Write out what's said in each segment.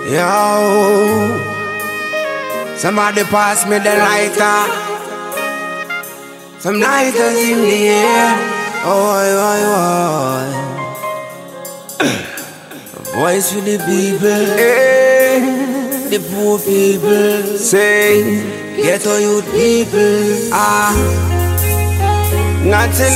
Yo, somebody pass me the lighter. Some lighters in the air. Oh, voice for the people, the poor people. Say, ghetto youth people. Nothing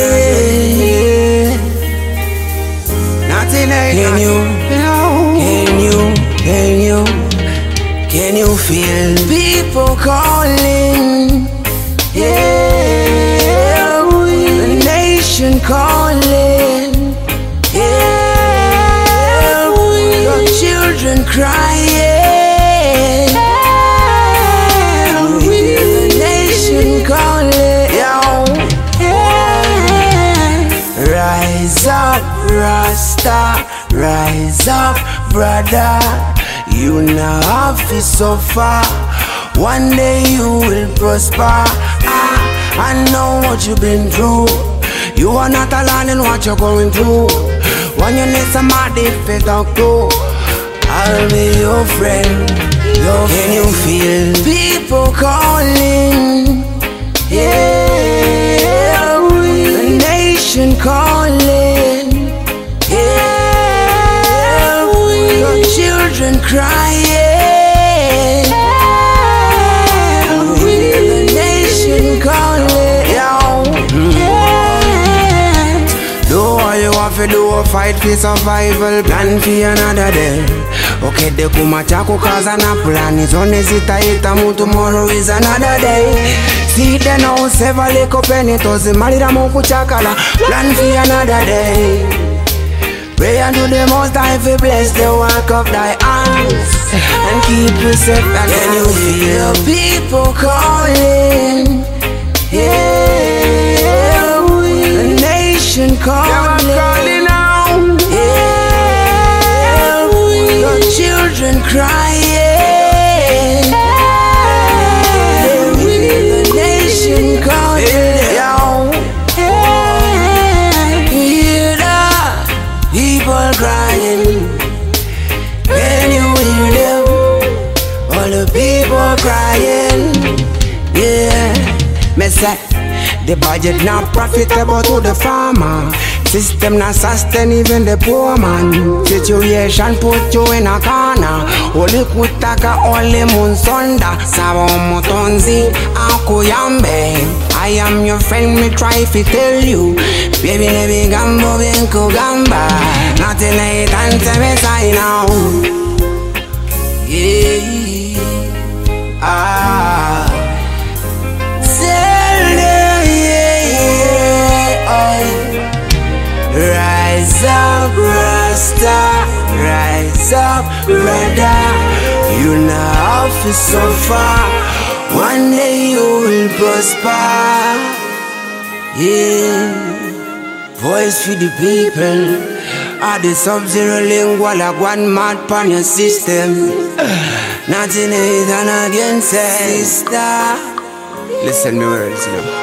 Can you feel people calling? Yeah, the nation calling. Yeah, your children crying. The nation calling. Rise up, Rasta, rise up, brother. You now have to suffer. One day you will prosper. I know what you've been through. You are not alone in what you're going through. When you need somebody to talk to, I'll be your friend. Can you feel people calling? Yeah, the nation calling. Yeah, your children crying. The nation calling. Do what you have to do, fight for survival, plan for another day. Okay, de kumachako kaza na plan is on hesitaita mu tomorrow is another day. See the now several little penny tozi malira muku chakala, plan for another day. Pray unto the Most High to bless the work of thy hands and keep you safe. And can you feel people calling? Yeah, the nation calling. Yeah, your children crying. The nation calling. People crying, can you hear them? All the people crying, yeah. Me say, the budget not profitable to the farmer. System not sustain even the poor man. Situation put you in a corner. Oli kutaka oli munsonda. Sawa motonzi akuyambe. I am your friend, me try to tell you. Baby, nebi gambo benko gamba. Nothing late until me sign now. Yeah, rise up, Rasta, rise up, brother. You now have to suffer. One day you will prosper. Yeah, voice for the people. The sub-zero lingual like one mad pan your system. Nothing is done against sister. Listen me words, you know.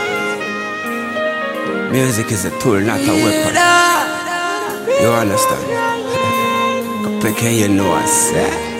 Music is a tool, not a weapon. You understand? Can you know us?